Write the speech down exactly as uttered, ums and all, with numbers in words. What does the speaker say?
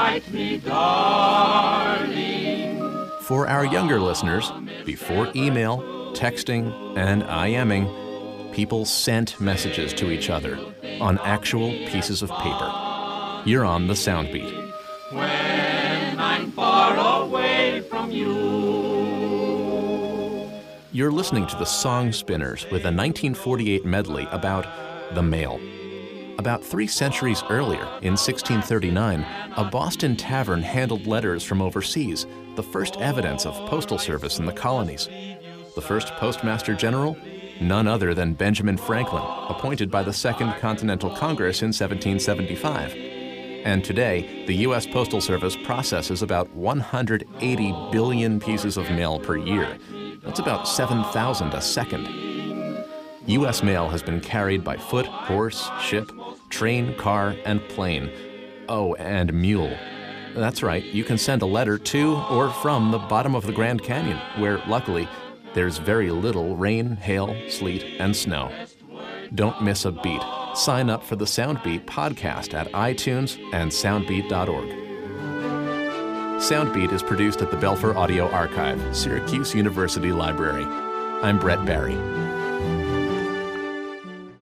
write me, darling. For our younger listeners, before email, texting, and IMing, people sent messages to each other on actual pieces of paper. You're on the Soundbeat. When I'm far away from you. You're listening to the Song Spinners with a nineteen forty-eight medley about the mail. About three centuries earlier, in sixteen thirty-nine, a Boston tavern handled letters from overseas, the first evidence of postal service in the colonies. The first Postmaster General? None other than Benjamin Franklin, appointed by the Second Continental Congress in seventeen seventy-five. And today, the U S Postal Service processes about one hundred eighty billion pieces of mail per year. That's about seven thousand a second. U S mail has been carried by foot, horse, ship, train, car, and plane. Oh, and mule. That's right, you can send a letter to or from the bottom of the Grand Canyon, where, luckily, there's very little rain, hail, sleet, and snow. Don't miss a beat. Sign up for the Soundbeat podcast at iTunes and soundbeat dot org. Soundbeat is produced at the Belfer Audio Archive, Syracuse University Library. I'm Brett Barry.